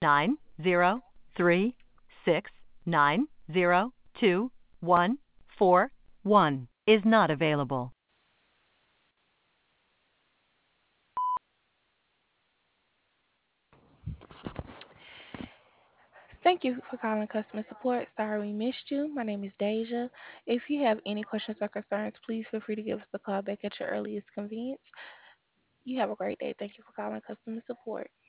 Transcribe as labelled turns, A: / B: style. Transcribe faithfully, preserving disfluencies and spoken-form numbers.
A: nine zero three six nine zero two one four one is not available.
B: Thank you for calling customer support. Sorry we missed you. My name is Deja. If you have any questions or concerns, please feel free to give us a call back at your earliest convenience. You have a great day. Thank you for calling customer support.